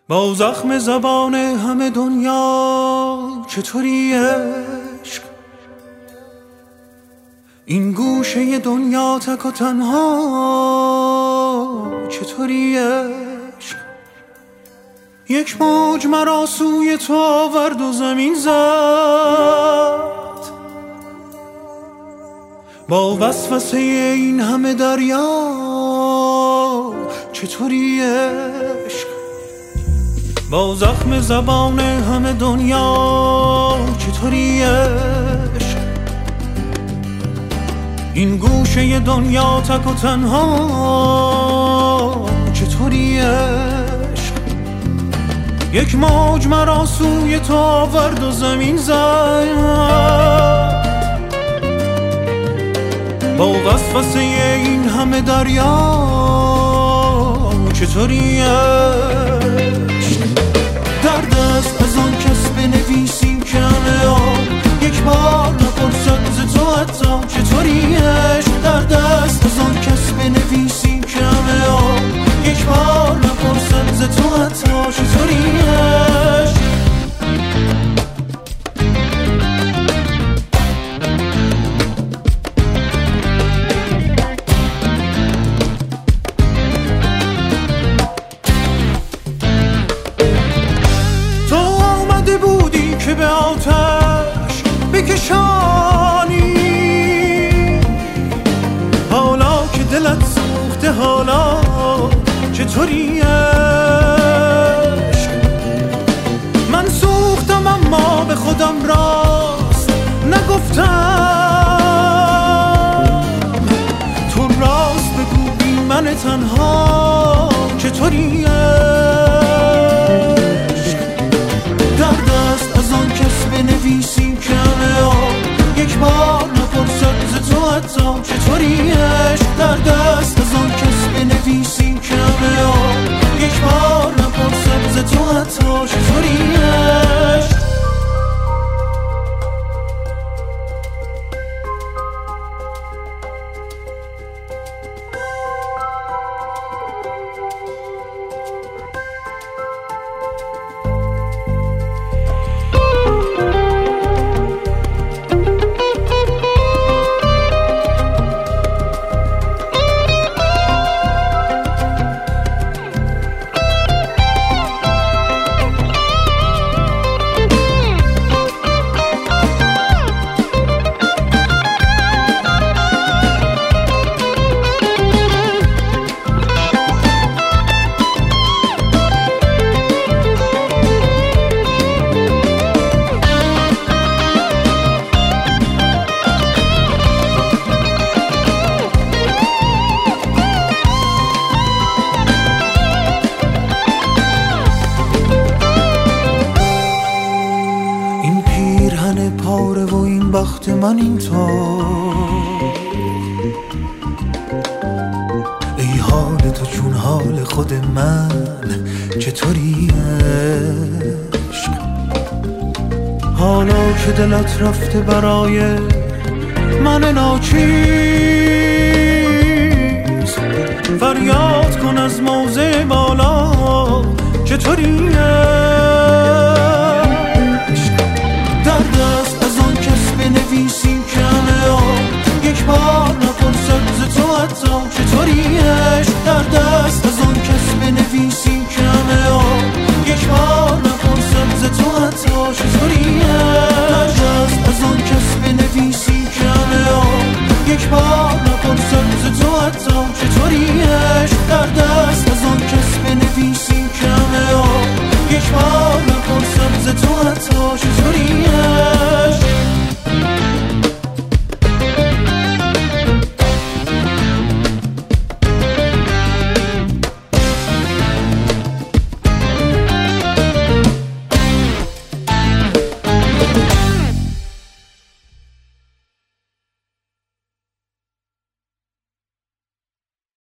با زخم زبان همه دنیا چطوری عشق، این گوشه دنیا تک و تنها چطوری عشق، یک موج مرا سوی تو آورد و زمین زد، با وسوسه این همه دریا چطوری عشق، با زخم زبان همه دنیا چطوری عشق، این گوشه دنیا تک و تنها چطوری عشق، یک موج مرا سوی تو آورد و زمین زد، با وسوسه این همه دریا چطوری عشق، درد است از آن کس بنویسی که همه آن یک بار نپرسد ز تو حتی چطوری عشق، درد است از آن کس بنویسی که همه آن یک بار نپرسد ز تو حتی چطوری عشق. که به آتش بکشانی، حالا که دلت سوخته حالا چطوری عشق، من سوختم اما به خودم راست نگفتم، تو راست بگو بی من تنها چطوری عشق، درد است از آن کس بنویسی که همه آن یک بار نپرسد ز تو حتی چطوری عشق، درد است از آن کس بنویسی که همه آن یک بار نپرسد ز تو حتی چطوری عشق. پاره و این بخت من این تو، ای حال تو چون حال خود من چطوری عشق، حالا که دلت رفته برای من ناچیز، فریاد کن از موضع بالا چطوری عشق، درد است از آن کس بنویسی که همه آن یک بار نپرسد ز تو حتی چطوری عشق، درد است از آن کس بنویسی که همه آن یک بار نپرسد ز تو حتی چطوری عشق، درد است از آن کس بنویسی که همه آن یک بار نپرسد ز تو حتی چطوری عشق، درد است از آن کس بنویسی که همه آن یک بار نپرسد ز تو حتی چطوری عشق.